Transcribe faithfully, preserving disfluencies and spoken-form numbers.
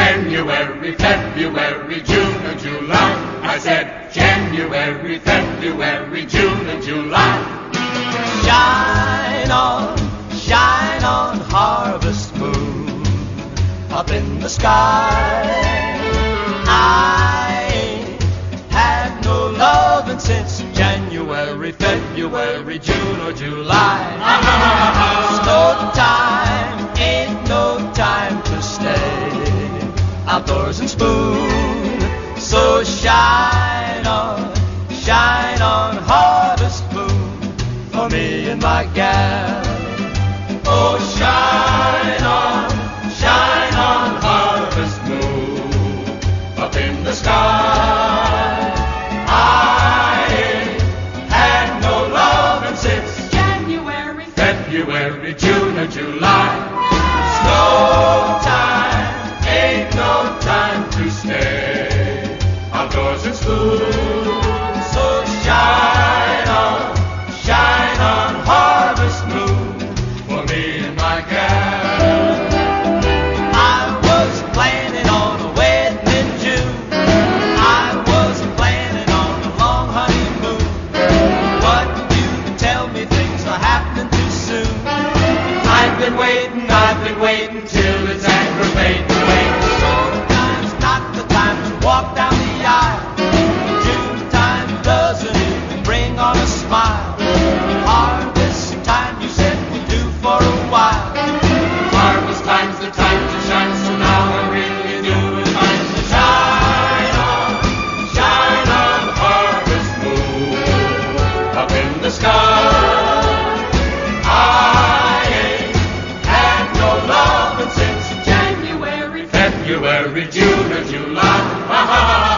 January, February, June and July. I said January, February, June and July. Shine on, shine on, harvest moon up in the sky. I ain't had no loving since January, February, June or July. It's no time, ain't no time to stay outdoors and spoon. So shine on, shine on, harvest moon for me and my gal. Oh, shine on, shine on, harvest moon up in the sky. I ain't had no loving since January, February, June or July. It's no time, ain't no time to stay outdoors and school. So shine on, shine on, harvest moon for me and my gal. I was planning on a wedding in June. I was planning on a long honeymoon. But you tell me things are happening too soon. I've been waiting, I've been waiting till it's aggravating. Waiting sometimes not the time to walk down the aisle. June time doesn't even bring on a smile. Harvest time you said we'll do for a while. Harvest time's the time to shine, so now I really do it time to shine on, shine on, harvest moon up in the sky. I ain't had no loving since January, February, June or July.